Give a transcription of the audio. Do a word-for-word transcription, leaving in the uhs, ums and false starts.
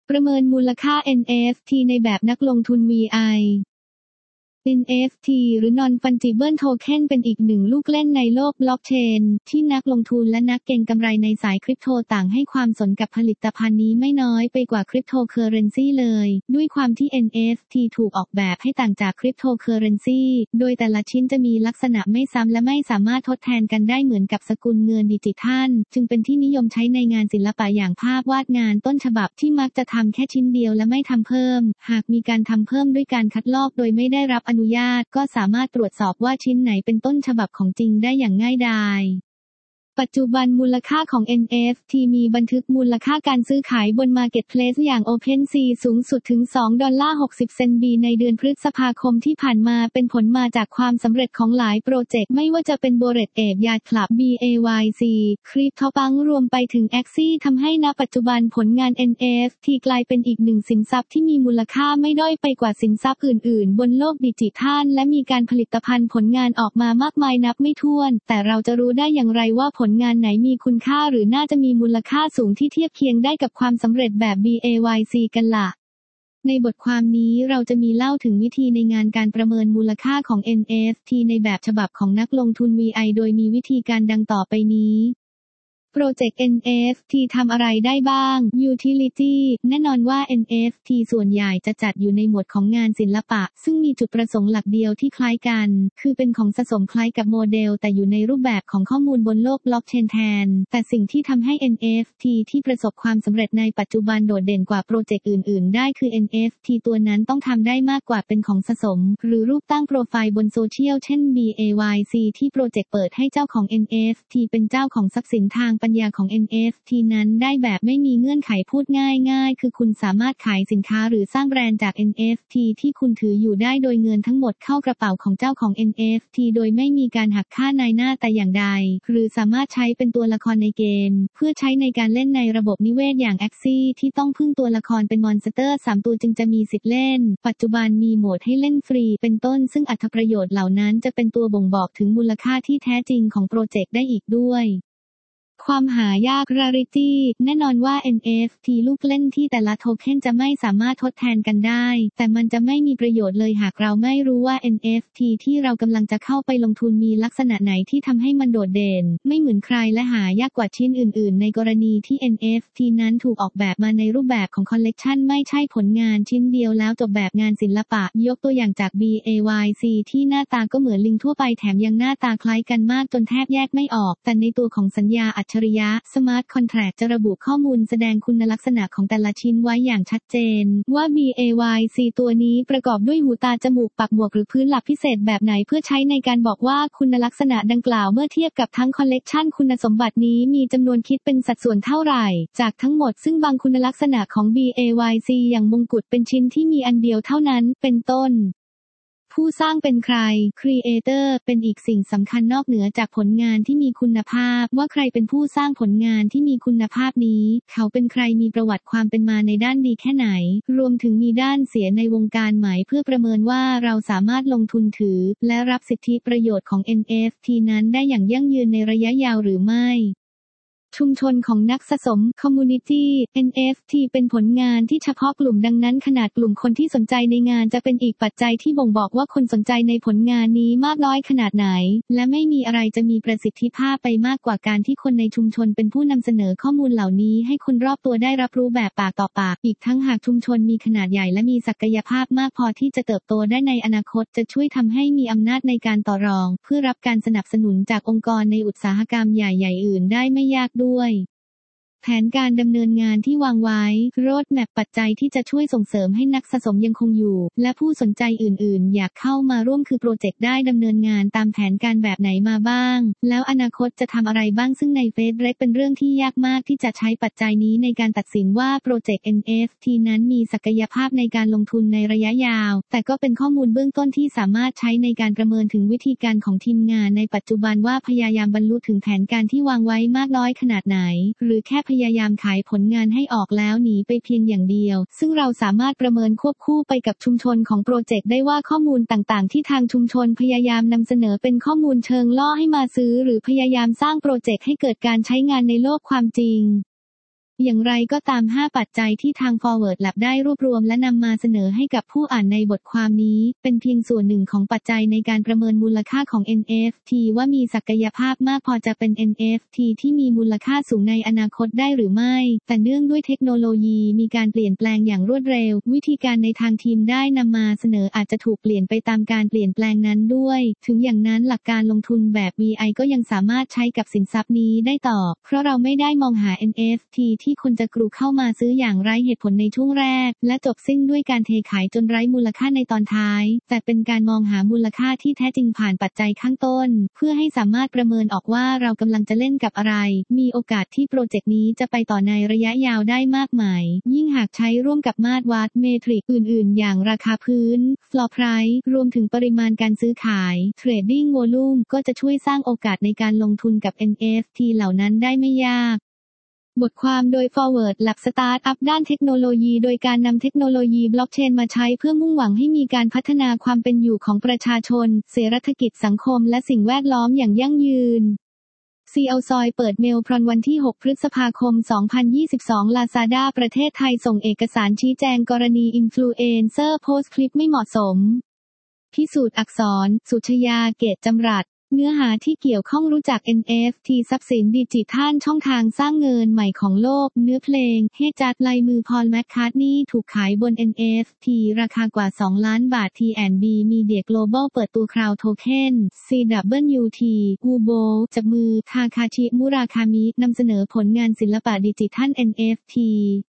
ประเมินมูลค่า เอ็น เอฟ ที ในแบบนักลงทุน วี ไอ เอ็น เอฟ ที หรือ Non-Fungible Token เป็นอีกหนึ่งลูกเล่นในโลกบล็อกเชนที่นักลงทุนและนักเก็งกำไรในสายคริปโตต่างให้ความสนกับผลิตภัณฑ์นี้ไม่น้อยไปกว่าคริปโตเคอเรนซีเลยด้วยความที่ เอ็น เอฟ ที ถูกออกแบบให้ต่างจากคริปโตเคอเรนซีโดยแต่ละชิ้นจะมีลักษณะไม่ซ้ำและไม่สามารถทดแทนกันได้เหมือนกับสกุลเงินดิจิทัลจึงเป็นที่นิยมใช้ในงานศิลปะอย่างภาพวาดงานต้นฉบับที่มักจะทำแค่ชิ้นเดียวและไม่ทำเพิ่มหากมีการทำเพิ่มด้วยการคัดลอกโดยไม่ได้รับอนุญาตก็สามารถตรวจสอบว่าชิ้นไหนเป็นต้นฉบับของจริงได้อย่างง่ายดายปัจจุบันมูลค่าของ เอ็น เอฟ ที มีบันทึกมูลค่าการซื้อขายบน Marketplace อย่าง OpenSea สูงสุดถึง สองดอลลาร์หกสิบเซนต์ ในเดือนพฤษภาคมที่ผ่านมาเป็นผลมาจากความสำเร็จของหลายโปรเจกต์ไม่ว่าจะเป็น Bored Ape Yacht Club บี เอ วาย ซี CryptoPunk รวมไปถึง Axie ทำให้ณปัจจุบันผลงาน เอ็น เอฟ ที กลายเป็นอีกหนึ่งสินทรัพย์ที่มีมูลค่าไม่ด้อยไปกว่าสินทรัพย์อื่นๆบนโลกดิจิทัลและมีการผลิตภัณฑ์ผลงานออกมามากมายนับไม่ถ้วนแต่เราจะรู้ได้อย่างไรว่าผลงานไหนมีคุณค่าหรือน่าจะมีมูลค่าสูงที่เทียบเคียงได้กับความสำเร็จแบบ บี เอ วาย ซี กันล่ะในบทความนี้เราจะมีเล่าถึงวิธีในงานการประเมินมูลค่าของ เอ็น เอฟ ที ในแบบฉบับของนักลงทุน วี ไอ โดยมีวิธีการดังต่อไปนี้โปรเจกต์ เอ็น เอฟ ที ทำอะไรได้บ้าง Utility แน่นอนว่า เอ็น เอฟ ที ส่วนใหญ่จะจัดอยู่ในหมวดของงานศิลปะซึ่งมีจุดประสงค์หลักเดียวที่คล้ายกันคือเป็นของสะสมคล้ายกับโมเดลแต่อยู่ในรูปแบบของข้อมูลบนโลกบล็อกเชนแทนแต่สิ่งที่ทำให้ เอ็น เอฟ ที ที่ประสบความสำเร็จในปัจจุบันโดดเด่นกว่าโปรเจกต์อื่นๆได้คือ เอ็น เอฟ ที ตัวนั้นต้องทำได้มากกว่าเป็นของสะสมหรือรูปตั้งโปรไฟล์บนโซเชียลเช่น บี เอ วาย ซี ที่โปรเจกต์เปิดให้เจ้าของ เอ็น เอฟ ที เป็นเจ้าของทรัพย์สินทางปัญญาของ เอ็น เอฟ ที นั้นได้แบบไม่มีเงื่อนไขพูดง่ายๆคือคุณสามารถขายสินค้าหรือสร้างแบรนด์จาก เอ็น เอฟ ที ที่คุณถืออยู่ได้โดยเงินทั้งหมดเข้ากระเป๋าของเจ้าของ เอ็น เอฟ ที โดยไม่มีการหักค่านายหน้าแต่อย่างใดหรือสามารถใช้เป็นตัวละครในเกมเพื่อใช้ในการเล่นในระบบนิเวศอย่าง Axie ที่ต้องพึ่งตัวละครเป็นมอนสเตอร์สามตัวจึงจะมีสิทธิ์เล่นปัจจุบันมีโหมดให้เล่นฟรีเป็นต้นซึ่งอรรถประโยชน์เหล่านั้นจะเป็นตัวบ่งบอกถึงมูลค่าที่แท้จริงของโปรเจกต์ได้อีกด้วยความหายาก Rarity แน่นอนว่า เอ็น เอฟ ที ลูกเล่นที่แต่ละโทเค็นจะไม่สามารถทดแทนกันได้แต่มันจะไม่มีประโยชน์เลยหากเราไม่รู้ว่า เอ็น เอฟ ที ที่เรากำลังจะเข้าไปลงทุนมีลักษณะไหนที่ทำให้มันโดดเด่นไม่เหมือนใครและหายากกว่าชิ้นอื่นๆในกรณีที่ เอ็น เอฟ ที นั้นถูกออกแบบมาในรูปแบบของคอลเลกชันไม่ใช่ผลงานชิ้นเดียวแล้วจบแบบงานศิลปะยกตัวอย่างจาก บี เอ วาย ซี ที่หน้าตาก็เหมือนลิงทั่วไปแถมยังหน้าตาคล้ายกันมากจนแทบแยกไม่ออกแต่ในตัวของสัญญาอัจฉริยะ Smart Contract จะระบุข้อมูลแสดงคุณลักษณะของแต่ละชิ้นไว้อย่างชัดเจนว่า บี เอ วาย ซี ตัวนี้ประกอบด้วยหูตาจมูกปากหมวกหรือพื้นหลับพิเศษแบบไหนเพื่อใช้ในการบอกว่าคุณลักษณะดังกล่าวเมื่อเทียบกับทั้งคอลเลกชันคุณสมบัตินี้มีจำนวนคิดเป็นสัดส่วนเท่าไหร่จากทั้งหมดซึ่งบางคุณลักษณะของ บี เอ วาย ซี อย่างมงกุฎเป็นชิ้นที่มีอันเดียวเท่านั้นเป็นต้นผู้สร้างเป็นใคร Creator เป็นอีกสิ่งสำคัญนอกเหนือจากผลงานที่มีคุณภาพว่าใครเป็นผู้สร้างผลงานที่มีคุณภาพนี้เขาเป็นใครมีประวัติความเป็นมาในด้านดีแค่ไหนรวมถึงมีด้านเสียในวงการไหมเพื่อประเมินว่าเราสามารถลงทุนถือและรับสิทธิประโยชน์ของ เอ็น เอฟ ที นั้นได้อย่างยั่งยืนในระยะยาวหรือไม่ชุมชนของนักสะสม Community เอ็น เอฟ ที เป็นผลงานที่เฉพาะกลุ่มดังนั้นขนาดกลุ่มคนที่สนใจในงานจะเป็นอีกปัจจัยที่บ่งบอกว่าคนสนใจในผลงานนี้มากน้อยขนาดไหนและไม่มีอะไรจะมีประสิทธิภาพไปมากกว่าการที่คนในชุมชนเป็นผู้นำเสนอข้อมูลเหล่านี้ให้คนรอบตัวได้รับรู้แบบปากต่อปากอีกทั้งหากชุมชนมีขนาดใหญ่และมีศักยภาพมากพอที่จะเติบโตได้ในอนาคตจะช่วยทำให้มีอำนาจในการต่อรองเพื่อรับการสนับสนุนจากองค์กรในอุตสาหกรรมใหญ่ๆอื่นได้ไม่ยากด้วยแผนการดำเนินงานที่วางไว้โรดแมปปัจจัยที่จะช่วยส่งเสริมให้นักสะสมยังคงอยู่และผู้สนใจอื่นๆอยากเข้ามาร่วมคือโปรเจกต์ได้ดำเนินงานตามแผนการแบบไหนมาบ้างแล้วอนาคตจะทำอะไรบ้างซึ่งในเฟสเร็กเป็นเรื่องที่ยากมากที่จะใช้ปัจจัยนี้ในการตัดสินว่าโปรเจกต์ เอ็น เอฟ ที นั้นมีศักยภาพในการลงทุนในระยะยาวแต่ก็เป็นข้อมูลเบื้องต้นที่สามารถใช้ในการประเมินถึงวิธีการของทีมงานในปัจจุบันว่าพยายามบรรลุถึงแผนการที่วางไว้มากน้อยขนาดไหนหรือแค่พยายามขายผลงานให้ออกแล้วหนีไปเพียงอย่างเดียวซึ่งเราสามารถประเมินควบคู่ไปกับชุมชนของโปรเจกต์ได้ว่าข้อมูลต่างๆที่ทางชุมชนพยายามนำเสนอเป็นข้อมูลเชิงล่อให้มาซื้อหรือพยายามสร้างโปรเจกต์ให้เกิดการใช้งานในโลกความจริงอย่างไรก็ตามห้าปัจจัยที่ทาง Forward Lab ได้รวบรวมและนำมาเสนอให้กับผู้อ่านในบทความนี้เป็นเพียงส่วนหนึ่งของปัจจัยในการประเมินมูลค่าของ เอ็น เอฟ ที ว่ามีศักยภาพมากพอจะเป็น เอ็น เอฟ ที ที่มีมูลค่าสูงในอนาคตได้หรือไม่แต่เนื่องด้วยเทคโนโลยีมีการเปลี่ยนแปลงอย่างรวดเร็ววิธีการในทางทีมได้นำมาเสนออาจจะถูกเปลี่ยนไปตามการเปลี่ยนแปลงนั้นด้วยถึงอย่างนั้นหลักการลงทุนแบบ วี ไอ ก็ยังสามารถใช้กับสินทรัพย์นี้ได้ต่อเพราะเราไม่ได้มองหา เอ็น เอฟ ที ที่คนจะกรูเข้ามาซื้ออย่างไร้เหตุผลในช่วงแรกและจบสิ้นด้วยการเทขายจนไร้มูลค่าในตอนท้ายแต่เป็นการมองหามูลค่าที่แท้จริงผ่านปัจจัยข้างต้นเพื่อให้สามารถประเมินออกว่าเรากำลังจะเล่นกับอะไรมีโอกาสที่โปรเจกต์นี้จะไปต่อในระยะยาวได้มากมายยิ่งหากใช้ร่วมกับมาตรวัดเมทริกอื่นๆอย่างราคาพื้น floor price รวมถึงปริมาณการซื้อขาย trading volume ก็จะช่วยสร้างโอกาสในการลงทุนกับ เอ็น เอฟ ที เหล่านั้นได้ไม่ยากบทความโดย Forward Lab สตาร์ทอัพด้านเทคโนโลยีโดยการนำเทคโนโลยีบล็อกเชนมาใช้เพื่อมุ่งหวังให้มีการพัฒนาความเป็นอยู่ของประชาชนเศรษฐกิจสังคมและสิ่งแวดล้อมอย่างยั่งยืนซี แอล ซอยเปิดเมลพรอนวันที่หกพฤษภาคมสองพันยี่สิบสอง Lazada ประเทศไทยส่งเอกสารชี้แจงกรณีอินฟลูเอนเซอร์โพสต์คลิปไม่เหมาะสมพิสูจน์อักษรสุชยาเกตจำรัดเนื้อหาที่เกี่ยวข้องรู้จัก เอ็น เอฟ ที ทรัพย์สินดิจิทัลช่องทางสร้างเงินใหม่ของโลกเนื้อเพลงเฮจัดลายมือพอลแมคคาร์ทนีย์ถูกขายบน เอ็น เอฟ ที ราคากว่าสองล้านบาท ที แอนด์ บี Media Global เปิดตัวคราวโทเค็น ซี ดับเบิลยู ที อูโบจับมือทาคาชิมุราคามินำเสนอผลงานศิลปะดิจิทัล เอ็น เอฟ ที